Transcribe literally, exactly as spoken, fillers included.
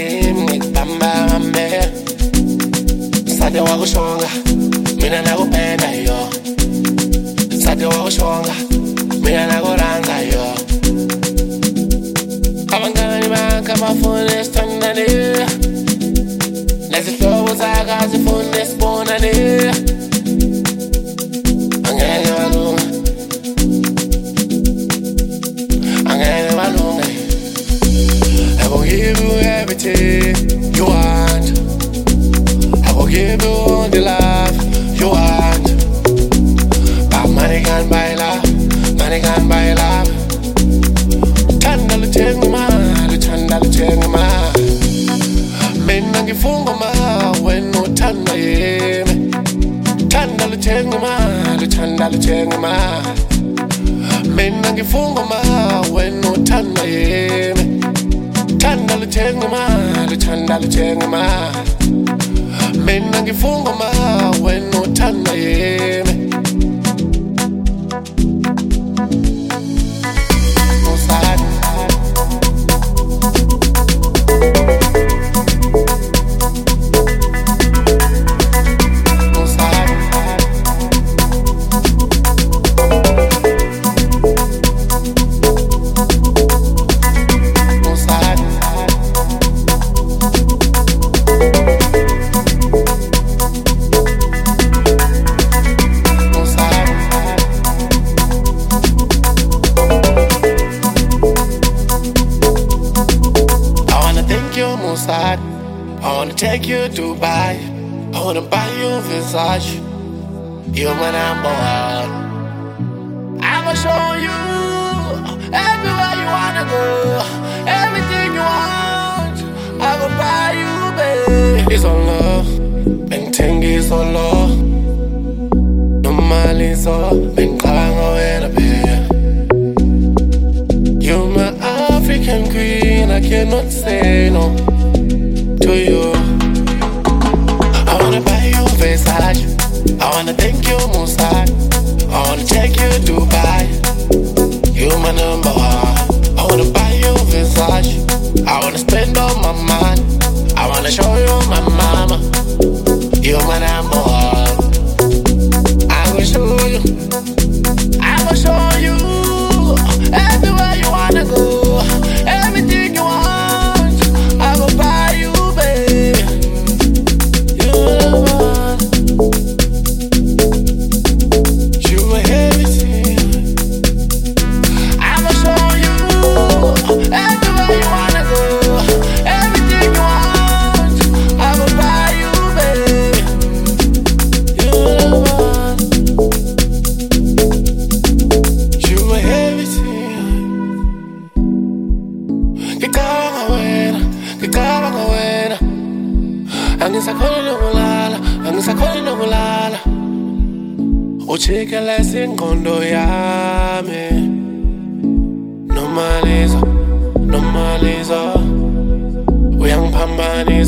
yimi ngikubamba bambe sade wakushonga mina nakupenda yo sade wakushonga mina nakuranga yo abangani bakhe bafuna sithandane nezihlobo zakhe zifuna sibonane angeke balunga angeke balunga I will give you everything you want. I will give you all the love you want. But money can't buy love. Money can't buy love. Thanda luthenga imali, thanda luthenga imali. Mina ngifunga ma wena uthanda yimi. Thanda luthenga imali, thanda luthenga imali. Mina ngifunga ma wena uthanda yimi. Thanda luthenga imali, thanda luthenga imali. Mina ngifunga ma wena uthanda yimi. I wanna take you to Dubai. I wanna buy you Versace. You're my number one. I'ma show you everywhere you wanna go, everything you want. I will buy you, babe. It's all love, been is all love. No money, so been calling away, babe. You're my African queen, I cannot say no to you. I wanna buy you Versace. I wanna thank you Mossad. I wanna take you to Dubai. You my number one. I wanna buy you Versace. I wanna spend all my money. I wanna show you my mama. You my number one. I will show you. I will show you everywhere you wanna go, everything you want. I will buy you. Angisakhona nokulala, angisakhona nokulala. Uchikelesa ingqondo yami. Normaliza, normaliza. Uyangiphambanisa.